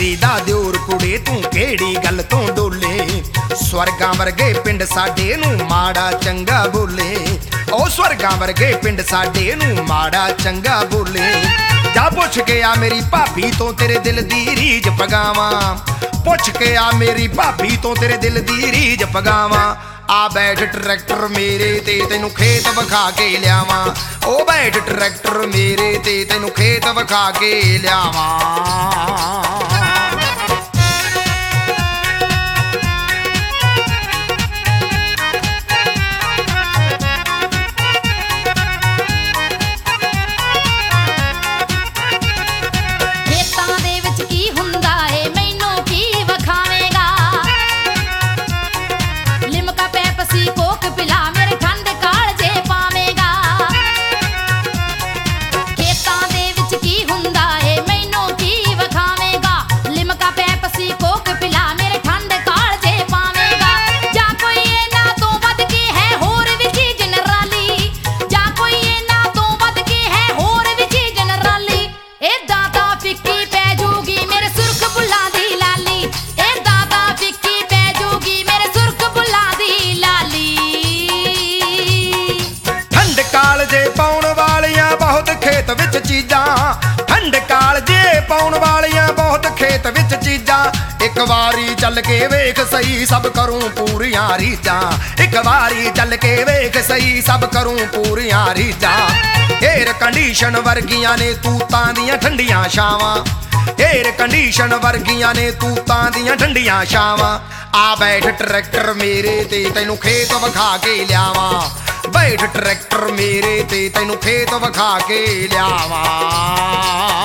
ਮੇਰੀ ਦਾ ਦਿਓਰ ਕੁੜੇ ਤੂੰ ਕਿਹੜੀ ਗੱਲ ਤੋਂ ਡੋਲੇ। ਸਵਰਗਾਂ ਵਰਗੇ ਪਿੰਡ ਸਾਡੇ ਨੂੰ ਮਾੜਾ ਚੰਗਾ ਬੋਲੇ। ਉਹ ਸਵਰਗਾਂ ਵਰਗੇ ਪਿੰਡ ਸਾਡੇ ਨੂੰ ਮਾੜਾ ਚੰਗਾ ਬੋਲੇ। ਜਾ ਪੁੱਛ ਕੇ ਆ ਮੇਰੀ ਭਾਬੀ ਤੋਂ ਤੇਰੇ ਦਿਲ ਦੀ ਰੀਝ ਪਗਾਵਾਂ। ਪੁੱਛ ਕੇ ਆ ਮੇਰੀ ਭਾਬੀ ਤੋਂ ਤੇਰੇ ਦਿਲ ਦੀ ਰੀਝ ਪਗਾਵਾਂ। ਆ ਬੈਠ ਟਰੈਕਟਰ ਮੇਰੇ ਤੇ ਤੈਨੂੰ ਖੇਤ ਵਿਖਾ ਕੇ ਲਿਆਵਾਂ। ਉਹ ਬੈਠ ਟਰੈਕਟਰ ਮੇਰੇ ਤੇ ਤੈਨੂੰ ਖੇਤ ਵਿਖਾ ਕੇ ਲਿਆਵਾਂ। ਠੰਡ ਕਾਲਜੇ ਪਾਉਣ ਵਾਲੀਆਂ ਬਹੁਤ ਖੇਤ ਵਿੱਚ ਚੀਜ਼ਾਂ। ਇੱਕ ਵਾਰੀ ਚੱਲ ਕੇ ਵੇਖ ਸਹੀ ਸਭ ਕਰੂੰ ਪੂਰੀਆਂ ਰੀਝਾਂ। ਇੱਕ ਵਾਰੀ ਚੱਲ ਕੇ ਵੇਖ ਸਹੀ ਸਭ ਕਰੂੰ ਪੂਰੀਆਂ ਰੀਝਾਂ। ਏਅਰ ਕੰਡੀਸ਼ਨ ਵਰਗੀਆਂ ਨੇ ਤੂਤਾਂ ਦੀਆਂ ਠੰਡੀਆਂ ਛਾਵਾਂ। ਏਅਰ ਕੰਡੀਸ਼ਨ ਵਰਗੀਆਂ ਨੇ ਤੂਤਾਂ ਦੀਆਂ ਠੰਡੀਆਂ ਛਾਵਾਂ। ਆ ਬੈਠ ਟਰੈਕਟਰ ਮੇਰੇ ਤੇ ਤੈਨੂੰ ਖੇਤ ਵਿਖਾ ਕੇ ਲਿਆਵਾਂ। ਬੈਠ ਟਰੈਕਟਰ ਮੇਰੇ ਤੇ ਤੈਨੂੰ ਖੇਤ ਵਿਖਾ ਕੇ ਲਿਆਵਾਂ।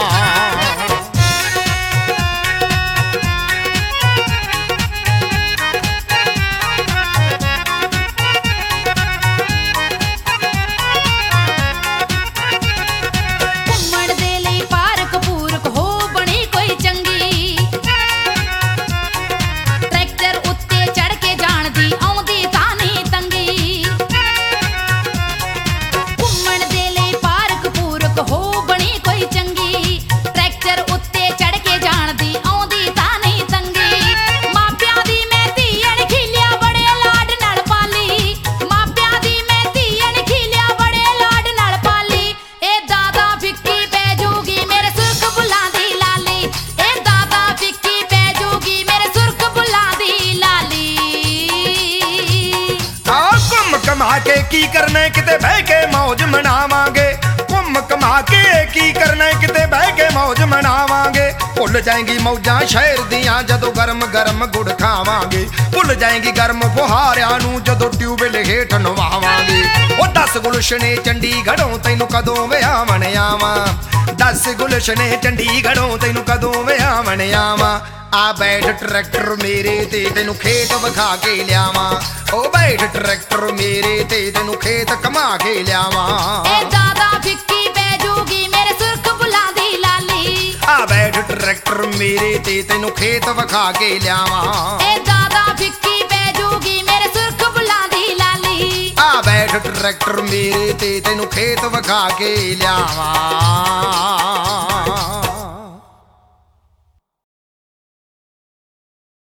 ਘੁੰਮਾ ਕੇ ਕੀ ਕਰਨਾ ਕਿਤੇ ਬਹਿ ਕੇ ਮੌਜ ਮਨਾਵਾਂਗੇ। ਘੁੰਮ ਘਮਾ ਕੇ ਕੀ ਕਰਨਾ ਕਿਤੇ ਬਹਿ ਕੇ ਮੌਜ ਮਨਾਵਾਂਗੇ। ਭੁੱਲ ਜਾਏਂਗੀ ਮੌਜਾਂ ਸ਼ਹਿਰ ਦੀਆਂ ਜਦੋਂ ਗਰਮ ਗਰਮ ਗੁੜ ਖਾਵਾਂਗੇ। ਭੁੱਲ ਜਾਏਂਗੀ ਗਰਮ ਫੁਹਾਰਿਆਂ ਨੂੰ ਜਦੋਂ ਟਿਊਬਵੈੱਲ ਹੇਠ ਨਵਾਵਾਂਗੇ। ਉਹ 10 ਗੁਲਸ਼ਨੇ ਚੰਡੀਗੜ੍ਹੋਂ ਤੈਨੂੰ ਕਦੋਂ ਵਿਆਹਣ ਆਵਾਂ। 10 ਗੁਲਸ਼ਨੇ ਚੰਡੀਗੜ੍ਹੋਂ ਤੈਨੂੰ ਕਦੋਂ ਵਿਆਹਣ ਆਵਾਂ। ਆ ਬੈਠ ਟਰੈਕਟਰ ਮੇਰੇ ਤੇ ਤੈਨੂੰ ਖੇਤ ਵਿਖਾ ਕੇ ਲਿਆਵਾਂ। ਉਹ ਬੈਠ ਟਰੈਕਟਰ ਮੇਰੇ ਤੇ ਤੈਨੂੰ ਖੇਤ ਘਮਾ ਕੇ ਲਿਆਵਾਂ। ਇਹ ਦਾਦਾ ਫਿੱਕੀ ਪੈ ਜੂਗੀ ਮੇਰੇ ਸੁਰਖ ਬੁੱਲਾਂ ਦੀ ਲਾਲੀ। ਆ ਬੈਠ ਟਰੈਕਟਰ ਮੇਰੇ ਤੇ ਤੈਨੂੰ ਖੇਤ ਵਿਖਾ ਕੇ ਲਿਆਵਾਂ। ਇਹ ਦਾਦਾ ਫਿੱਕੀ ਪੈ ਜੂਗੀ ਮੇਰੇ ਸੁਰਖ ਬੁੱਲਾਂ ਦੀ ਲਾਲੀ। ਆ ਬੈਠ ਟਰੈਕਟਰ ਮੇਰੇ ਤੇ ਤੈਨੂੰ ਖੇਤ ਵਿਖਾ ਕੇ ਲਿਆਵਾਂ।